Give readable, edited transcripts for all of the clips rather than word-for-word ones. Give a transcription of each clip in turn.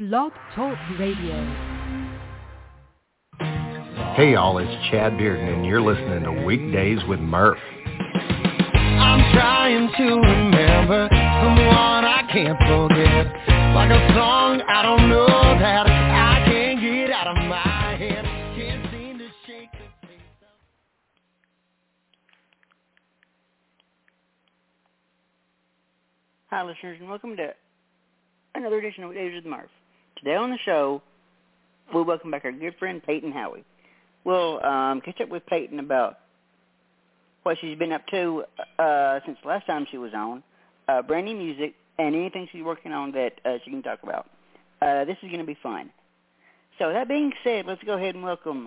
Blog Talk Radio. Hey y'all, it's Chad Bearden and you're listening to Weekdays with Murph. I'm trying to remember someone I can't forget. Like a song I don't know that I can't get out of my head. Can't seem to shake the taste of... Hi listeners and welcome to another edition of Weekdays with Murph. Today on the show, we'll welcome back our good friend Peyton Howie. We'll catch up with Peyton about what she's been up to since the last time she was on, brand new music, and anything she's working on that she can talk about. This is going to be fun. So that being said, let's go ahead and welcome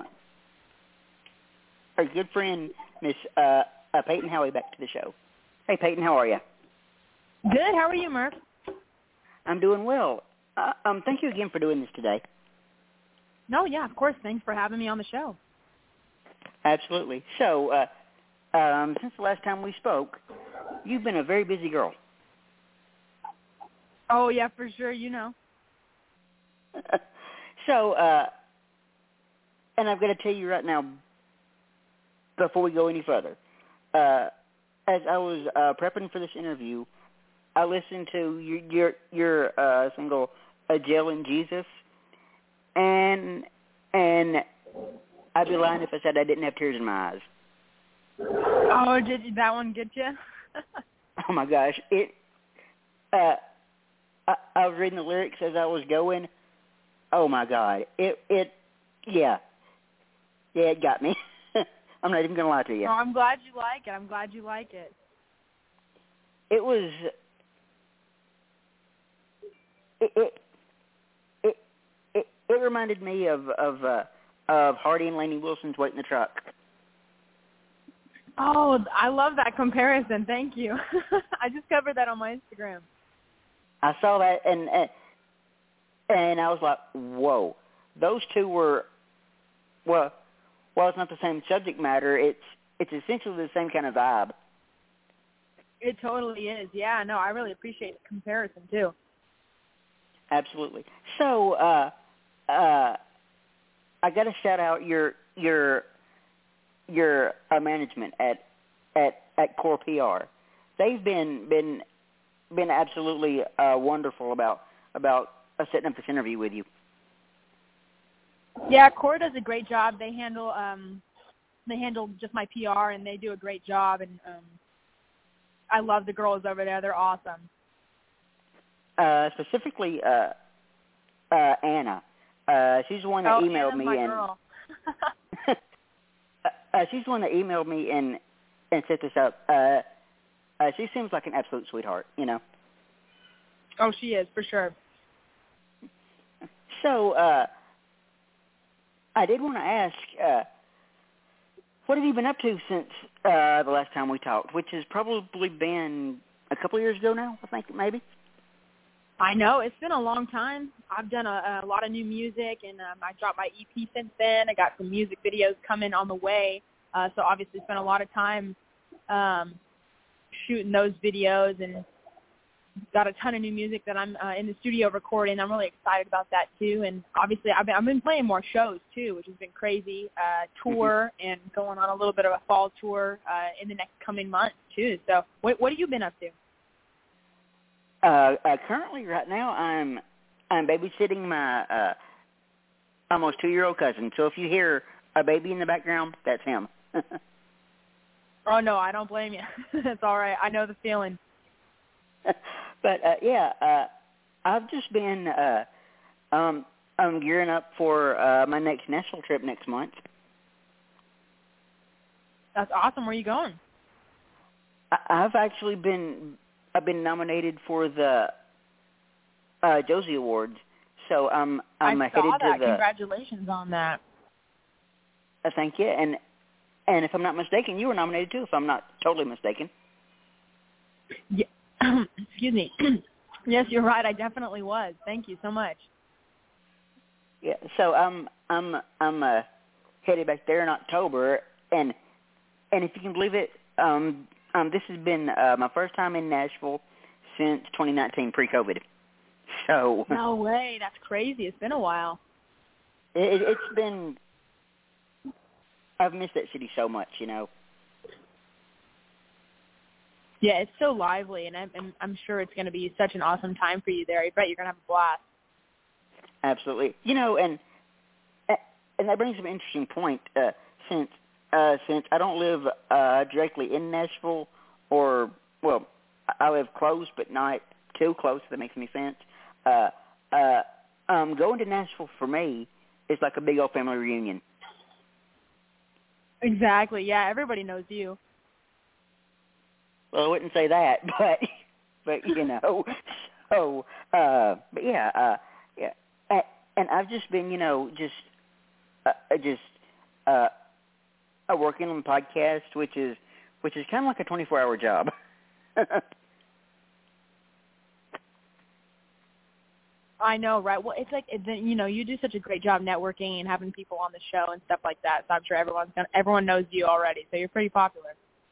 our good friend, Miss Peyton Howie, back to the show. Hey, Peyton, how are you? Good. How are you, Murph? I'm doing well. Thank you again for doing this today. No, yeah, of course. Thanks for having me on the show. Absolutely. So, since the last time we spoke, you've been a very busy girl. Oh, yeah, for sure, you know. So, and I've got to tell you right now, before we go any further, as I was prepping for this interview, I listened to your single, Jail in Jesus, and I'd be lying if I said I didn't have tears in my eyes. Oh, did that one get you? Oh my gosh! I was reading the lyrics as I was going. Oh my God! It got me. I'm not even gonna lie to you. Oh, I'm glad you like it. It was. It reminded me of Hardy and Lainey Wilson's "Wait in the Truck." Oh, I love that comparison. Thank you. I just covered that on my Instagram. I saw that and I was like, whoa. Those two were, well, while it's not the same subject matter, it's essentially the same kind of vibe. It totally is. Yeah, no, I really appreciate the comparison too. Absolutely. So, I got to shout out your management at Core PR. They've been absolutely wonderful about setting up this interview with you. Yeah, Core does a great job. They handle just my PR, and they do a great job. And I love the girls over there. They're awesome. Specifically, Anna. She's the one that emailed Anna's me. My girl. She's the one that emailed me and set this up. She seems like an absolute sweetheart, you know. Oh, she is, for sure. So, I did want to ask, what have you been up to since the last time we talked, which has probably been a couple of years ago now, I think, maybe? I know. It's been a long time. I've done a lot of new music, and I dropped my EP since then. I got some music videos coming on the way, so obviously spent a lot of time shooting those videos, and got a ton of new music that I'm in the studio recording. I'm really excited about that, too. And obviously I've been playing more shows, too, which has been crazy. Tour and going on a little bit of a fall tour in the next coming months, too. So what have you been up to? Currently, right now, I'm babysitting my almost 2-year-old cousin. So if you hear a baby in the background, that's him. Oh no, I don't blame you. It's all right. I know the feeling. But I've just been I'm gearing up for my next Nashville trip next month. That's awesome. Where are you going? I've been nominated for the Josie Awards, so I'm headed to the. Congratulations on that. Thank you, and if I'm not mistaken, you were nominated too. If I'm not totally mistaken. Yeah. Excuse me. Yes, you're right. I definitely was. Thank you so much. Yeah. So I'm headed back there in October, and if you can believe it, this has been my first time in Nashville since 2019, pre-COVID. So no way, that's crazy. It's been a while. It's been. I've missed that city so much, you know. Yeah, it's so lively, and I'm sure it's going to be such an awesome time for you there. I bet you're going to have a blast. Absolutely, you know, and that brings up an interesting point. Since I don't live directly in Nashville, or well, I live close but not too close. If that makes any sense. Going to Nashville for me is like a big old family reunion. Exactly. Yeah, everybody knows you. Well, I wouldn't say that, but you know, so but yeah, and I've just been, you know, just working on a podcast, which is kind of like a 24-hour job. I know, right? Well, it's like, you know, you do such a great job networking and having people on the show and stuff like that. So I'm sure everyone knows you already. So you're pretty popular.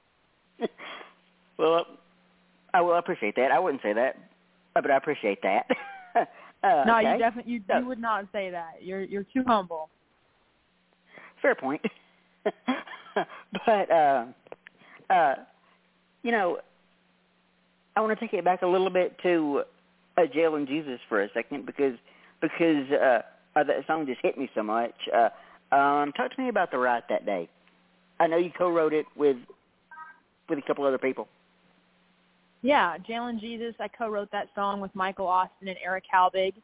Well, I will appreciate that. I wouldn't say that, but I appreciate that. No, okay. you definitely you would not say that. You're too humble. Fair point. But you know, I want to take it back a little bit to Jail and Jesus for a second because that song just hit me so much. Talk to me about the write that day. I know you co-wrote it with a couple other people. Yeah, Jail and Jesus. I co-wrote that song with Michael Austin and Eric Halbig.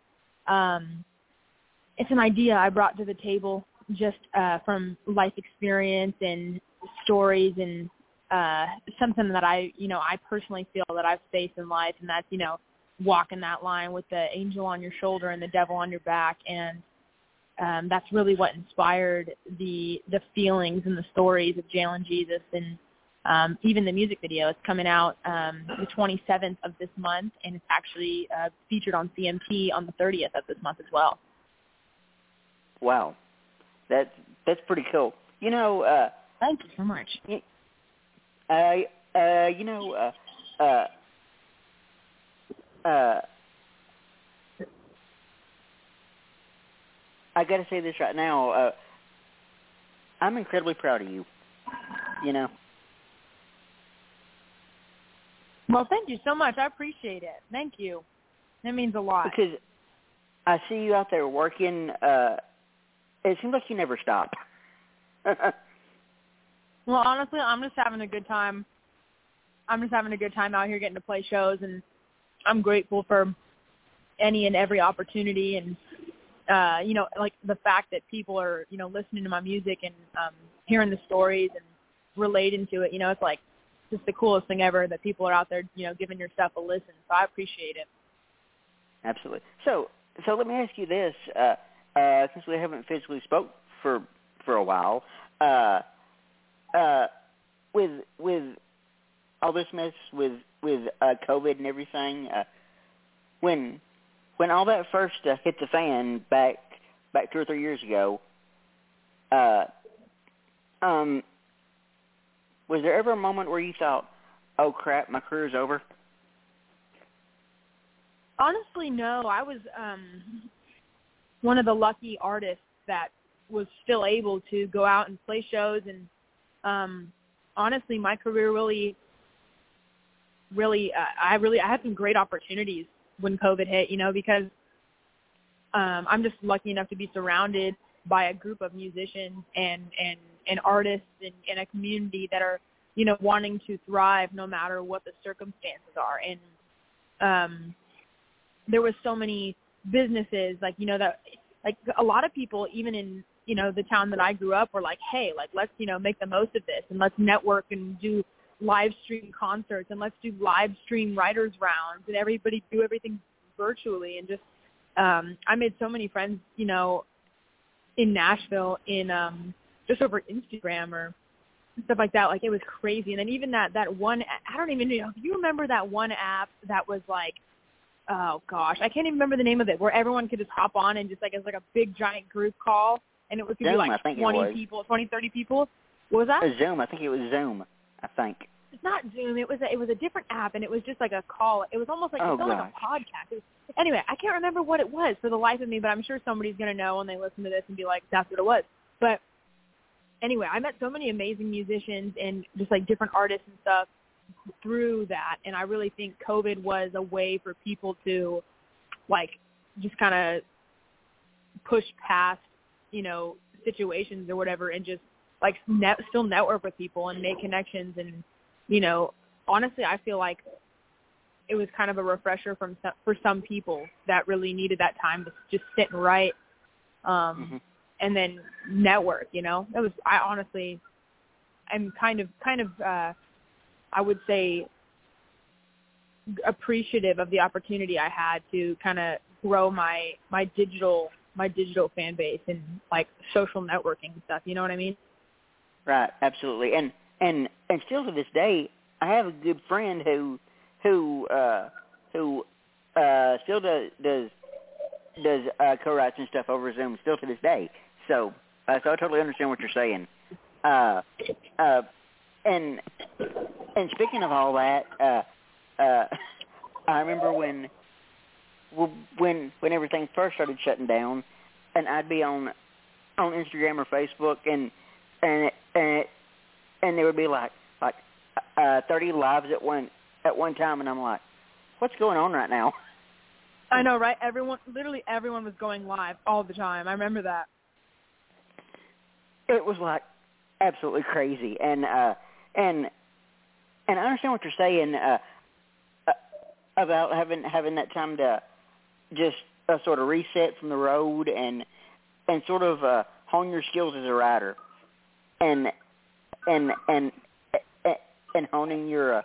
It's an idea I brought to the table just from life experience and stories and something that I personally feel that I've faced in life, and that's, you know, walking that line with the angel on your shoulder and the devil on your back. And that's really what inspired the feelings and the stories of Jail and Jesus. And even the music video is coming out the 27th of this month, and it's actually featured on CMT on the 30th of this month as well. Wow, that's pretty cool. You know, thank you so much. I got to say this right now. I'm incredibly proud of you. You know. Well, thank you so much. I appreciate it. Thank you. That means a lot. Because I see you out there working. It seems like you never stop. Well, honestly, I'm just having a good time. I'm just having a good time out here getting to play shows, and I'm grateful for any and every opportunity. And, you know, like the fact that people are, you know, listening to my music and hearing the stories and relating to it, you know, it's like just the coolest thing ever that people are out there, you know, giving your stuff a listen. So I appreciate it. Absolutely. So let me ask you this. Since we haven't physically spoke for a while, with all this mess with COVID and everything, when all that first hit the fan back 2 or 3 years ago, was there ever a moment where you thought, "Oh crap, my career's over"? Honestly, no. I was one of the lucky artists that was still able to go out and play shows, and honestly, my career really I had some great opportunities when COVID hit, you know, because I'm just lucky enough to be surrounded by a group of musicians and artists in a community that are, you know, wanting to thrive no matter what the circumstances are. And there was so many businesses, like, you know, that like a lot of people, even in, you know, the town that I grew up, were like, hey, like, let's, you know, make the most of this and let's network and do live stream concerts and let's do live stream writers rounds and everybody do everything virtually. And just I made so many friends, you know, in Nashville in just over Instagram or stuff like that. Like, it was crazy. And then even that one, I don't even know, do you remember that one app that was like, oh gosh, I can't even remember the name of it, where everyone could just hop on and just like, it's like a big giant group call, and it was going to be like 20 people, 20, 30 people. What was that? Zoom. I think it was Zoom, I think. not Zoom. It was a different app, and it was just like a call. It was almost like, it felt like a podcast. Anyway, I can't remember what it was for the life of me, but I'm sure somebody's going to know when they listen to this and be like, that's what it was. But anyway, I met so many amazing musicians and just like different artists and stuff through that, and I really think COVID was a way for people to like just kind of push past, you know, situations or whatever, and just like still network with people and make connections. And, you know, honestly, I feel like it was kind of a refresher for some people that really needed that time to just sit and write, and then network, you know. I'm kind of I would say appreciative of the opportunity I had to kind of grow my digital fan base and like social networking and stuff. You know what I mean? Right. Absolutely. And still to this day, I have a good friend who still does co-writes and stuff over Zoom still to this day. So I totally understand what you're saying. And speaking of all that, I remember when everything first started shutting down, and I'd be on Instagram or Facebook, and there would be like 30 lives at one time, and I'm like, what's going on right now? I know, right? Literally everyone was going live all the time. I remember that. It was like absolutely crazy, and I understand what you're saying about having that time to just sort of reset from the road and sort of hone your skills as a writer, and honing your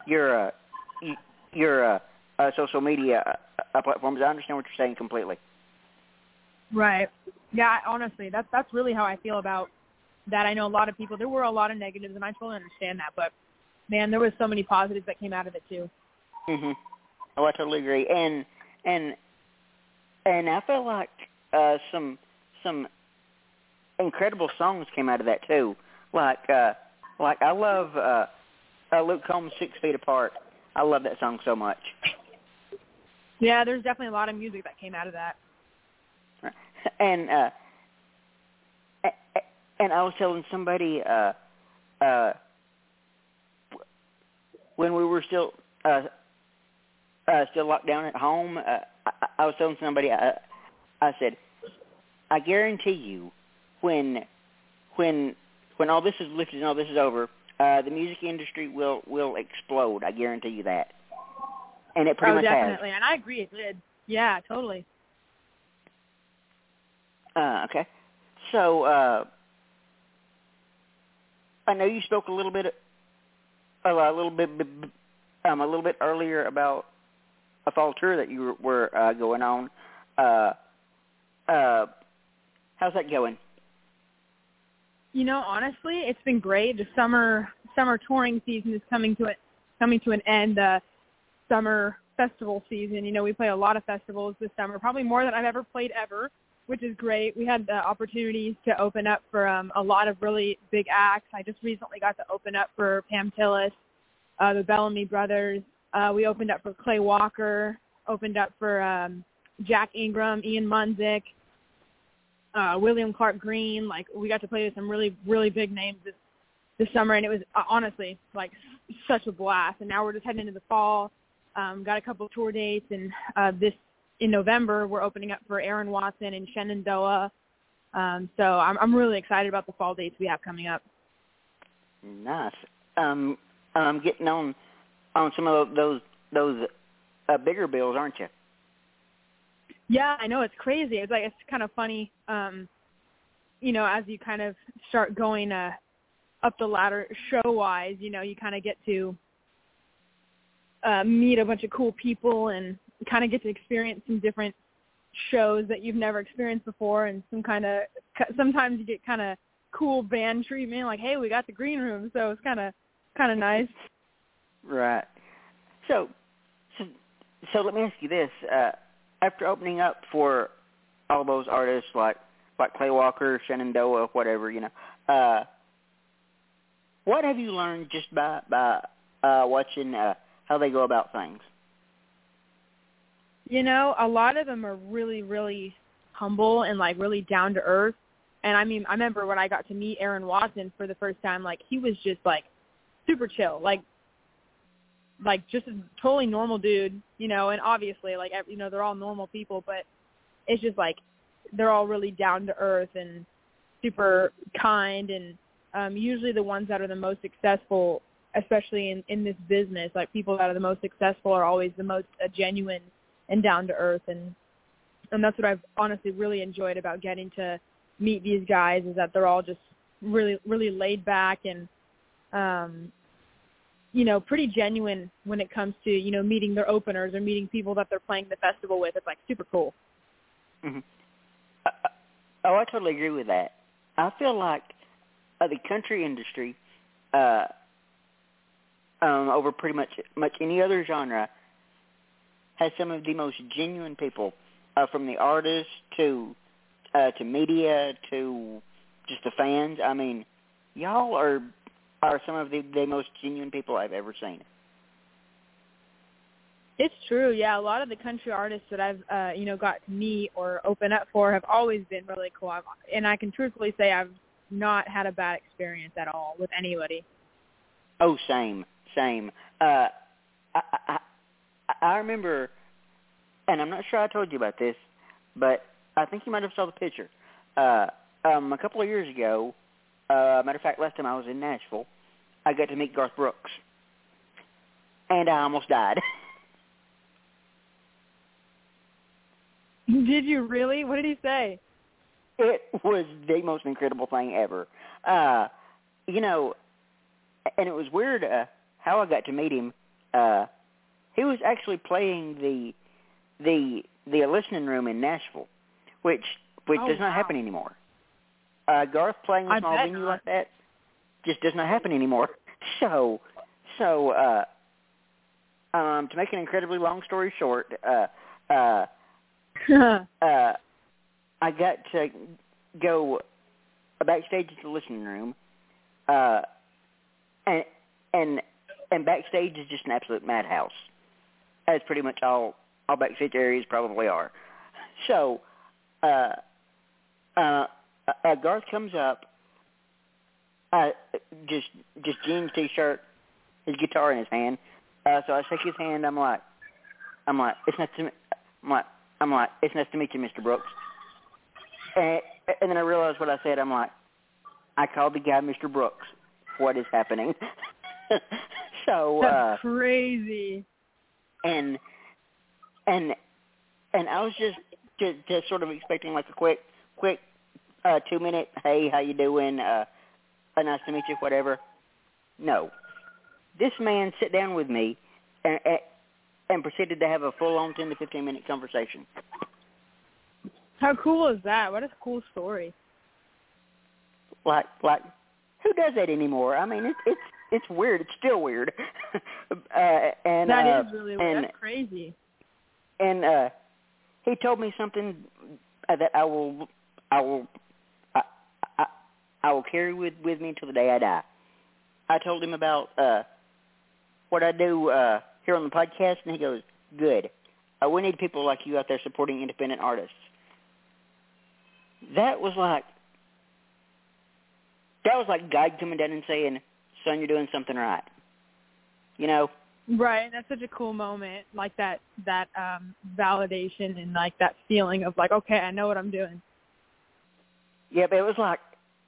social media platforms. I understand what you're saying completely. Right. Yeah. Honestly, that's really how I feel about that. I know a lot of people. There were a lot of negatives, and I totally understand that. But man, there was so many positives that came out of it too. Mhm. Oh, I totally agree. And I feel like some incredible songs came out of that too. Like I love Luke Combs' 6 Feet Apart. I love that song so much. Yeah, there's definitely a lot of music that came out of that. And I was telling somebody when we were still locked down at home, I was telling somebody, I said, I guarantee you, when all this is lifted and all this is over, the music industry will explode. I guarantee you that. And it pretty much definitely. has. And I agree it did. Yeah, totally. Okay. So I know you spoke a little bit earlier about a fall tour that you were going on. How's that going? You know, honestly, it's been great. The summer touring season is coming to an end. Summer festival season. You know, we play a lot of festivals this summer, probably more than I've ever played ever, which is great. We had the opportunities to open up for a lot of really big acts. I just recently got to open up for Pam Tillis, the Bellamy Brothers. We opened up for Clay Walker, opened up for Jack Ingram, Ian Munzik, William Clark Green. Like, we got to play with some really, really big names this summer, and it was honestly like such a blast. And now we're just heading into the fall. Got a couple of tour dates, and in November we're opening up for Aaron Watson and Shenandoah. So I'm really excited about the fall dates we have coming up. Nice. Getting on some of those bigger bills, aren't you? Yeah, I know, it's crazy. It's kind of funny, you know, as you kind of start going up the ladder show-wise, you know, you kind of get to meet a bunch of cool people and kind of get to experience some different shows that you've never experienced before, and sometimes you get kind of cool band treatment, like, hey, we got the green room, so it's kind of nice. Right. So let me ask you this: after opening up for all those artists like Clay Walker, Shenandoah, whatever, you know, what have you learned just by watching how they go about things? You know, a lot of them are really, really humble and, like, really down to earth. And, I mean, I remember when I got to meet Aaron Watson for the first time, like, he was just, like, super chill. Like just a totally normal dude, you know, and obviously, like, you know, they're all normal people, but it's just, like, they're all really down to earth and super kind. And usually the ones that are the most successful, especially in this business, like, people that are the most successful are always the most genuine and down to earth, and that's what I've honestly really enjoyed about getting to meet these guys, is that they're all just really, really laid back and you know, pretty genuine when it comes to, you know, meeting their openers or meeting people that they're playing the festival with. It's, like, super cool. Mm-hmm. Oh, I totally agree with that. I feel like the country industry, over pretty much any other genre, has some of the most genuine people, from the artists to media to just the fans. I mean, y'all are some of the most genuine people I've ever seen. It's true, yeah. A lot of the country artists that I've, you know, got to meet or open up for have always been really cool. And I can truthfully say I've not had a bad experience at all with anybody. Oh, same. I remember, and I'm not sure I told you about this, but I think you might have saw the picture. A couple of years ago, matter of fact, last time I was in Nashville, I got to meet Garth Brooks, and I almost died. Did you really? What did he say? It was the most incredible thing ever. You know, and it was weird how I got to meet him. He was actually playing the listening room in Nashville, which does not happen anymore. Garth playing a small venue like that just does not happen anymore. So to make an incredibly long story short, I got to go backstage at the listening room, and backstage is just an absolute madhouse, as pretty much all backstage areas probably are. So Garth comes up, just jeans, t-shirt, his guitar in his hand. So I shake his hand. I'm like, it's nice to it's nice to meet you, Mr. Brooks. And then I realized what I said. I'm like, I called the guy Mr. Brooks. What is happening? So that's crazy. And I was just sort of expecting like a quick 2-minute, hey, how you doing? Nice to meet you, whatever. No. This man sat down with me and proceeded to have a full-on 10 to 15-minute conversation. How cool is that? What a cool story. Like, who does that anymore? I mean, it's weird. It's still weird. And that is really weird. That's crazy. And he told me something that I will carry with me until the day I die. I told him about what I do here on the podcast, and he goes, good. We need people like you out there supporting independent artists. That was like God coming down and saying, son, you're doing something right. You know? Right. That's such a cool moment, like that validation and like that feeling of like, okay, I know what I'm doing. Yeah, but it was like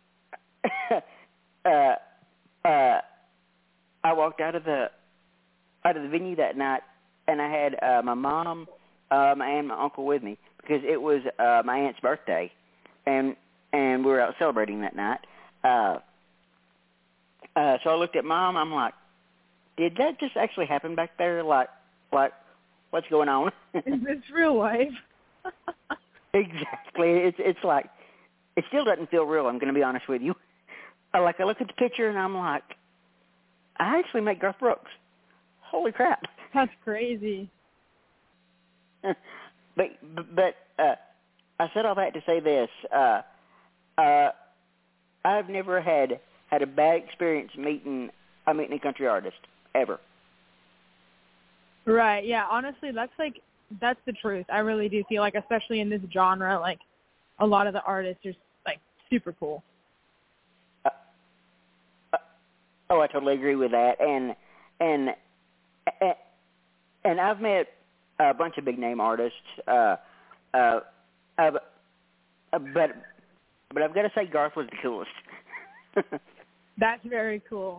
I walked out of the venue that night, and I had my mom and my uncle with me because it was my aunt's birthday, and we were out celebrating that night. So I looked at Mom. I'm like, did that just actually happen back there? Like what's going on? Is this real life? Exactly. It's like, it still doesn't feel real, I'm going to be honest with you. I look at the picture, and I'm like, I actually met Garth Brooks. Holy crap. That's crazy. But I said all that to say this. I've never had a bad experience meeting a country artist, ever. Right. Yeah. Honestly, that's the truth. I really do feel like, especially in this genre, like a lot of the artists are like super cool. Oh, I totally agree with that. And I've met a bunch of big name artists. But I've got to say Garth was the coolest. That's very cool.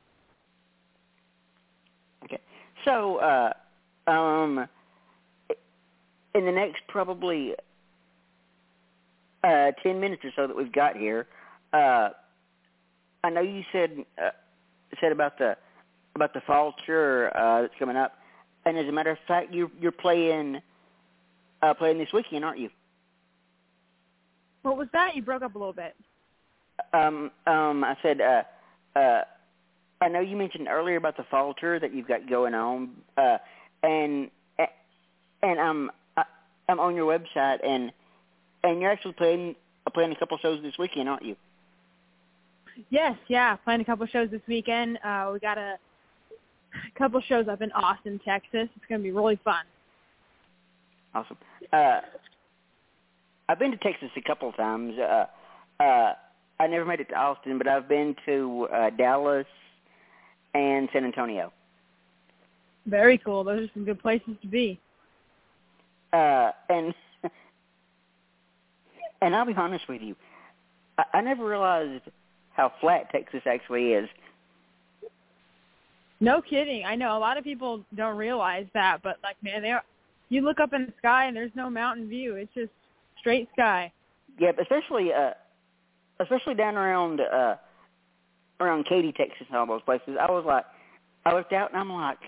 Okay. So, in the next probably 10 minutes or so that we've got here, I know you said about the fall tour that's coming up, and as a matter of fact, you're playing this weekend, aren't you? What was that? You broke up a little bit. I said, I know you mentioned earlier about the fall tour that you've got going on, and I'm on your website, and you're actually playing a couple shows this weekend, aren't you? Yes, yeah, playing a couple shows this weekend. We got a couple shows up in Austin, Texas. It's going to be really fun. Awesome. I've been to Texas a couple of times. I never made it to Austin, but I've been to Dallas and San Antonio. Very cool. Those are some good places to be. And I'll be honest with you, I never realized how flat Texas actually is. No kidding. I know a lot of people don't realize that, but like, man, you look up in the sky and there's no mountain view. It's just straight sky. Yeah, especially down around Katy, Texas, and all those places. I looked out and I'm like,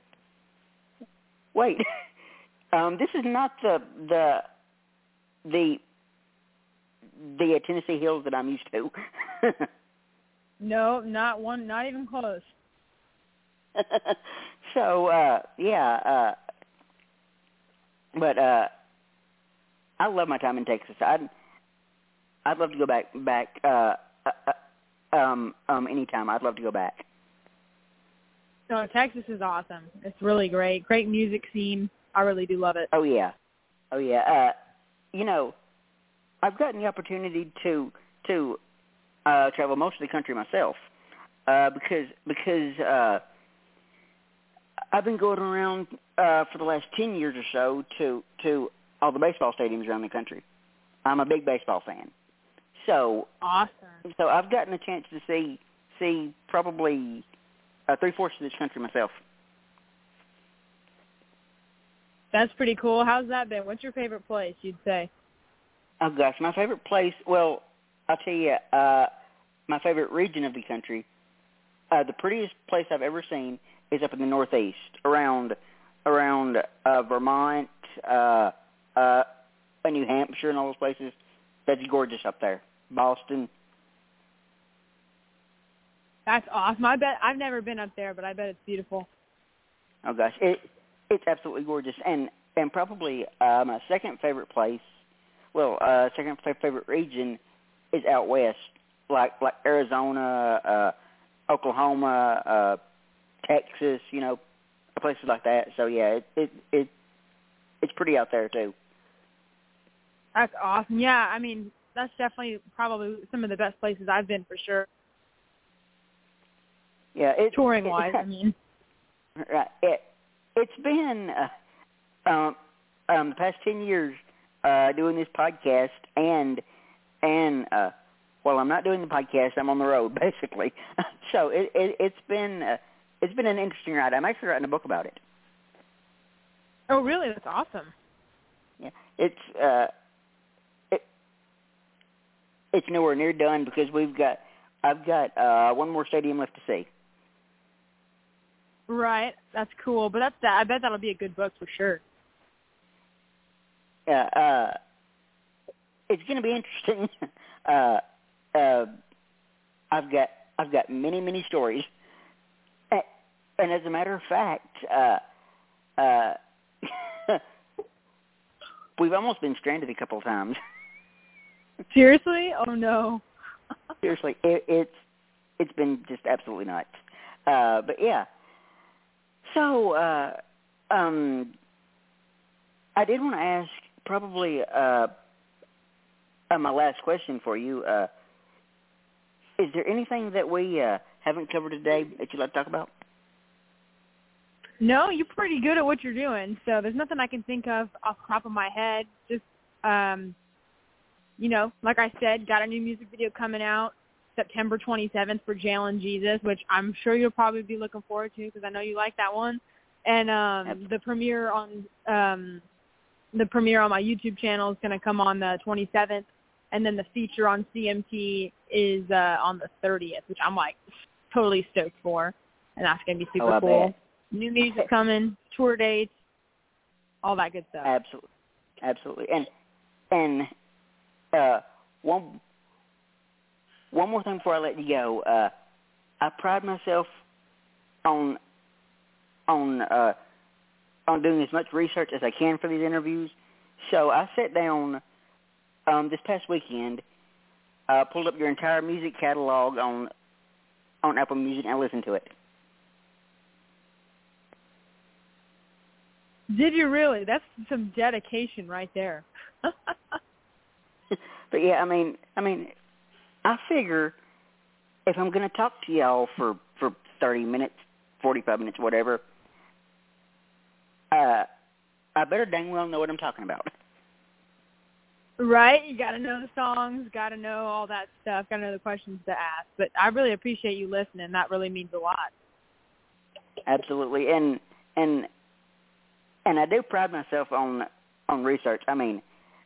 wait, this is not the Tennessee hills that I'm used to. No, not even close. So, but I love my time in Texas. I'd love to go back anytime. I'd love to go back. No, Texas is awesome. It's really great. Great music scene. I really do love it. Oh yeah. I've gotten the opportunity to travel most of the country myself because I've been going around for the last 10 years or so to all the baseball stadiums around the country. I'm a big baseball fan. So awesome. So I've gotten a chance to see probably 3/4 of this country myself. That's pretty cool. How's that been? What's your favorite place, you'd say? Oh, gosh, my favorite place, well, I'll tell you, my favorite region of the country, the prettiest place I've ever seen is up in the Northeast, around Vermont, New Hampshire and all those places. That's gorgeous up there. Boston. That's awesome. I bet I've never been up there, but I bet it's beautiful. Oh, gosh, it's absolutely gorgeous. And probably my second favorite place, second favorite region is out west, like Arizona, Oklahoma, Texas, places like that. So yeah, it's pretty out there too. That's awesome. Yeah, I mean, that's definitely probably some of the best places I've been for sure. Yeah, touring wise, I mean. Right. It's been the past 10 years doing this podcast, and while I'm not doing the podcast, I'm on the road basically. So it's been an interesting ride. I'm actually writing a book about it. Oh, really? That's awesome. Yeah, it's nowhere near done because I've got one more stadium left to see. Right, that's cool. But I bet that'll be a good book for sure. It's going to be interesting. I've got many stories, and as a matter of fact, we've almost been stranded a couple of times. Seriously? Oh no. Seriously, it's been just absolutely nuts. But yeah, So, I did want to ask probably my last question for you. Is there anything that we haven't covered today that you'd like to talk about? No, you're pretty good at what you're doing, so there's nothing I can think of off the top of my head. Just, like I said, got a new music video coming out September 27th for Jail and Jesus, which I'm sure you'll probably be looking forward to because I know you like that one. And the premiere on my YouTube channel is going to come on the 27th, and then the feature on CMT is on the 30th, which I'm like totally stoked for, and that's going to be super cool. Bet. New music coming, tour dates, all that good stuff. Absolutely. And one more thing before I let you go. I pride myself on doing as much research as I can for these interviews. So I sat down this past weekend, pulled up your entire music catalog on Apple Music, and I listened to it. Did you really? That's some dedication right there. But yeah, I mean, I figure if I'm going to talk to y'all for 30 minutes, 45 minutes, whatever, I better dang well know what I'm talking about. Right? You got to know the songs, got to know all that stuff, got to know the questions to ask. But I really appreciate you listening. That really means a lot. Absolutely. And I do pride myself on research. I mean,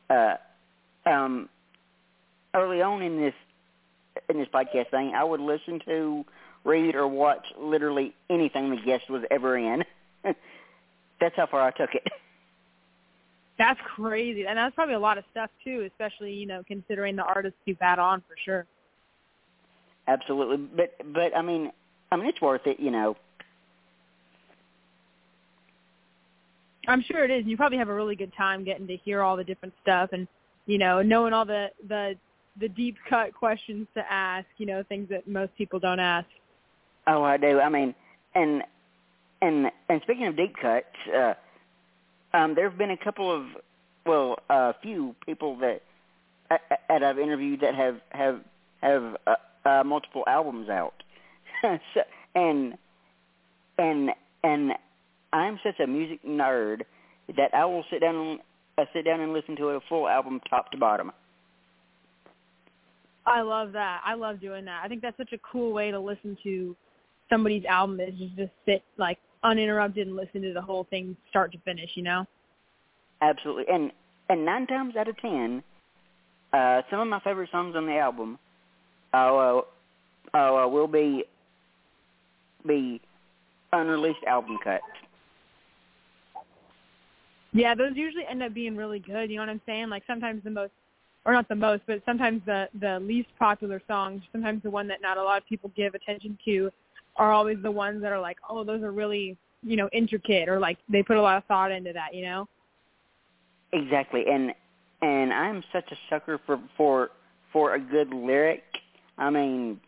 early on in this podcast thing, I would listen to, read, or watch literally anything the guest was ever in. That's how far I took it. That's crazy. And that's probably a lot of stuff, too, especially, considering the artists you've had on, for sure. Absolutely. But I mean, it's worth it, I'm sure it is. And you probably have a really good time getting to hear all the different stuff and, knowing all the deep cut questions to ask, things that most people don't ask. Oh, I do. I mean, and speaking of deep cuts, there have been a couple of, a few people that I've interviewed that have multiple albums out. So, and I'm such a music nerd that I will sit down and listen to a full album top to bottom. I love that. I love doing that. I think that's such a cool way to listen to somebody's album is just sit like uninterrupted and listen to the whole thing start to finish, Absolutely. And 9 times out of 10, some of my favorite songs on the album will be unreleased album cuts. Yeah, those usually end up being really good, you know what I'm saying? Like sometimes sometimes the least popular songs, sometimes the one that not a lot of people give attention to are always the ones that are like, oh, those are really, intricate, or like they put a lot of thought into that, Exactly. And I'm such a sucker for a good lyric. I mean,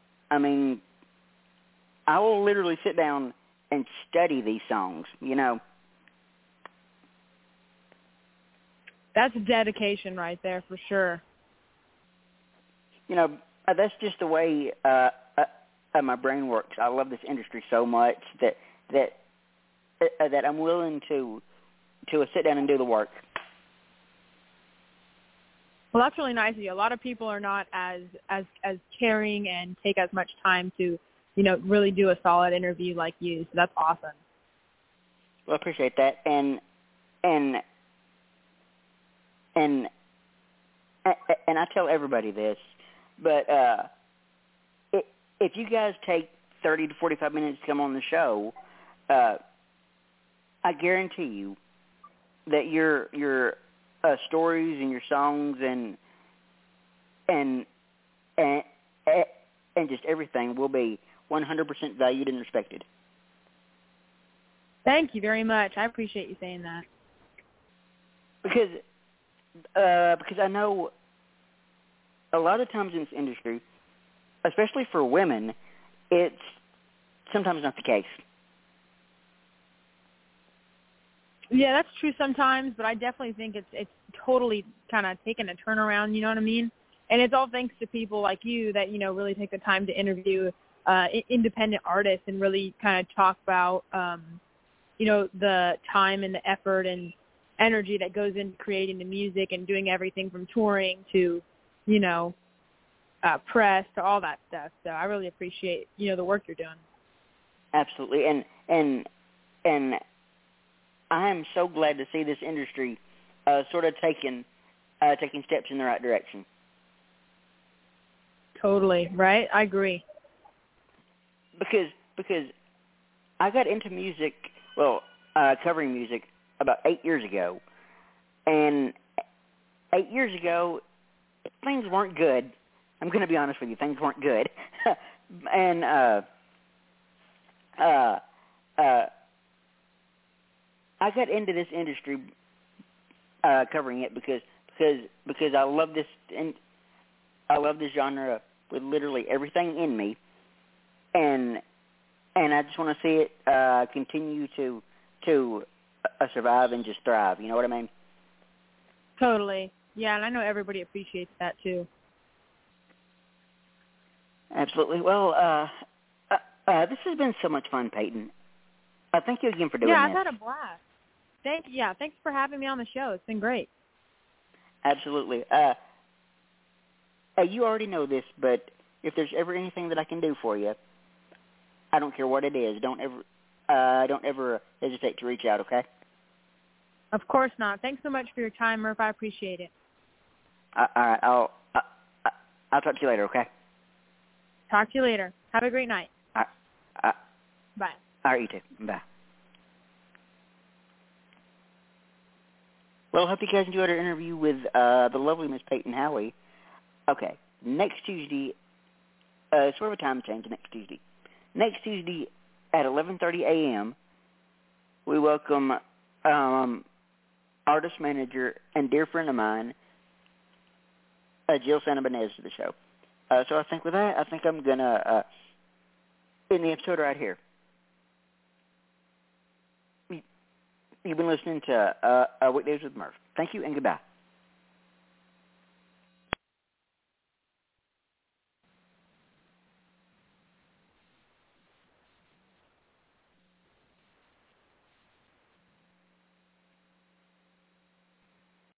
I will literally sit down and study these songs, That's dedication right there for sure. That's just the way my brain works. I love this industry so much that I'm willing to sit down and do the work. Well, that's really nice of you. A lot of people are not as caring and take as much time to, really do a solid interview like you. So that's awesome. Well, I appreciate that. And I tell everybody this, but if you guys take 30 to 45 minutes to come on the show, I guarantee you that your stories and your songs and just everything will be 100% valued and respected. Thank you very much. I appreciate you saying that. Because I know a lot of times in this industry, especially for women, it's sometimes not the case. Yeah, that's true sometimes, but I definitely think it's totally kind of taken a turnaround, you know what I mean? And it's all thanks to people like you that, really take the time to interview independent artists and really kind of talk about, the time and the effort and energy that goes into creating the music and doing everything from touring to, press to all that stuff. So I really appreciate, the work you're doing. Absolutely. And I am so glad to see this industry sort of taking steps in the right direction. Totally, right? I agree. Because I got into music, covering music about 8 years ago. And 8 years ago, things weren't good. I'm going to be honest with you, things weren't good. And I got into this industry covering it because I love this, and I love this genre with literally everything in me, and I just want to see it continue to survive and just thrive. You know what I mean? Totally. Yeah, and I know everybody appreciates that too. Absolutely. Well, this has been so much fun, Peyton. Thank you again for doing this. Yeah, I've had a blast. Thanks for having me on the show. It's been great. Absolutely. You already know this, but if there's ever anything that I can do for you, I don't care what it is. Don't ever hesitate to reach out. Okay? Of course not. Thanks so much for your time, Murph. I appreciate it. All right. I'll talk to you later. Okay? Talk to you later. Have a great night. Bye. All right, you too. Bye. Well, I hope you guys enjoyed our interview with the lovely Miss Peyton Howie. Okay, next Tuesday, sort of a time change next Tuesday. Next Tuesday at 11:30 a.m., we welcome artist manager and dear friend of mine, Jill Santabanez, to the show. So I think with that, I'm going to end the episode right here. You've been listening to Weekdays with Murph. Thank you and goodbye.